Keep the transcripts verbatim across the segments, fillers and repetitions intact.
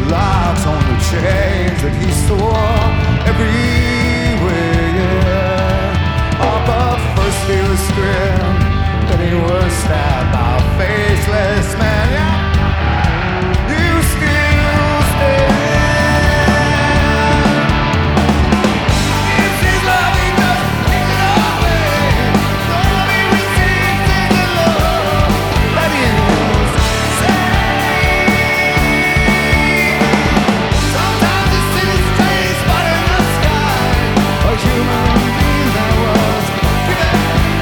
locks on the chains that he swore everywhere, yeah. Oh, but first he was stripped, then he was stabbed by a faceless man, yeah. You still stand. It's his love, he doesn't take it away. The love he receives is the love that he is. Sometimes the city's strange, but in the sky, a human being there was. Give it.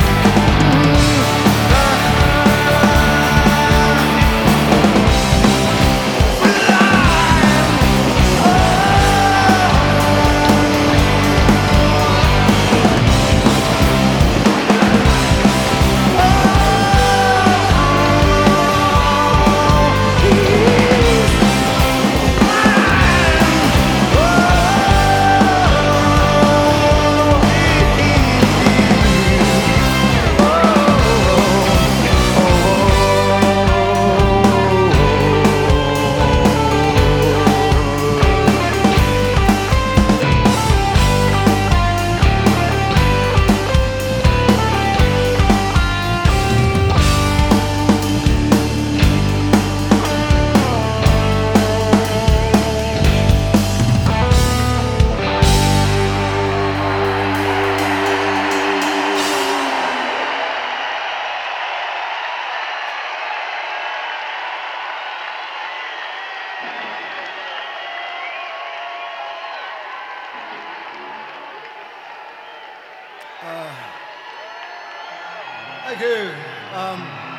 Thank you. Um,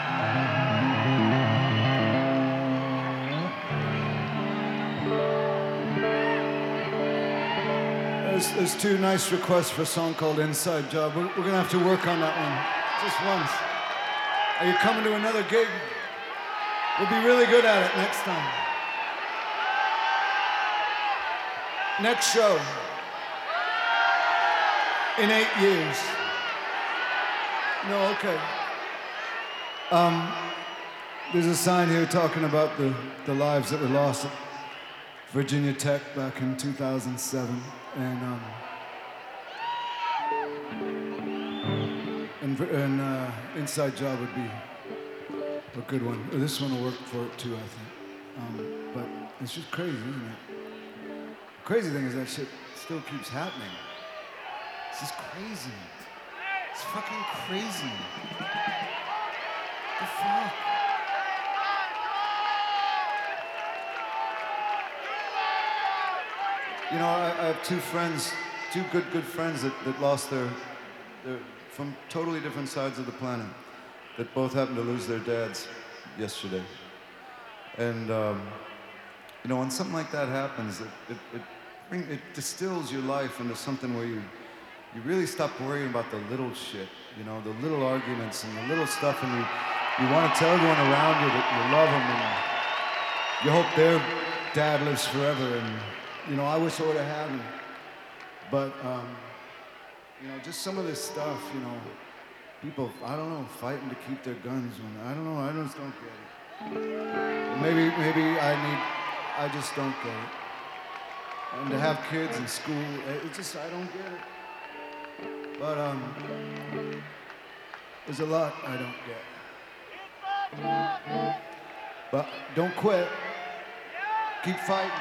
there's, there's two nice requests for a song called Inside Job. We're, we're going to have to work on that one. Just once. Are you coming to another gig? We'll be really good at it next time. Next show. In eight years. No, okay. Um, there's a sign here talking about the, the lives that were lost at Virginia Tech back in two thousand seven. And, um, and, and uh, Inside Job would be a good one. This one will work for it too, I think. Um, but it's just crazy, isn't it? The crazy thing is that shit still keeps happening. This is crazy. It's fucking crazy. The fuck? You know, I, I have two friends, two good, good friends that, that lost their, their, from totally different sides of the planet, that both happened to lose their dads yesterday. And, um, you know, when something like that happens, it, it, it, bring, it distills your life into something where you You really stop worrying about the little shit, you know, the little arguments and the little stuff, and you, you want to tell everyone around you that you love them, and you hope their dad lives forever, and, you know, I wish I would have had him. But, um, you know, just some of this stuff, you know, people, I don't know, fighting to keep their guns, when, I don't know, I just don't get it. Maybe, maybe I need, I just don't get it. And to have kids in school, it just, I don't get it. But um, there's a lot I don't get. But don't quit. Keep fighting.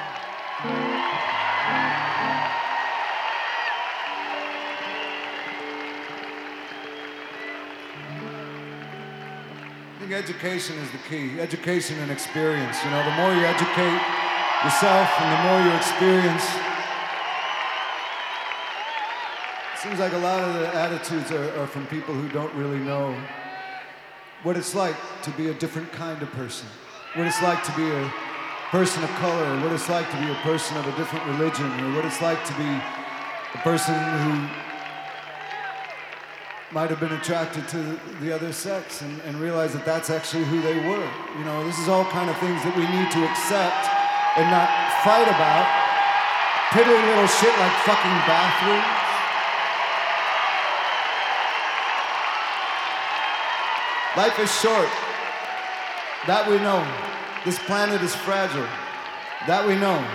I think education is the key. Education and experience. You know, the more you educate yourself and the more you experience, seems like a lot of the attitudes are, are from people who don't really know what it's like to be a different kind of person, what it's like to be a person of color, or what it's like to be a person of a different religion, or what it's like to be a person who might have been attracted to the other sex and, and realize that that's actually who they were. You know, this is all kind of things that we need to accept and not fight about. Piddly little shit like fucking bathrooms. Life is short. That we know. This planet is fragile. That we know.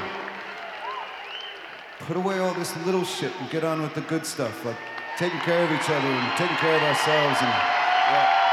Put away all this little shit and get on with the good stuff, like taking care of each other and taking care of ourselves and yeah.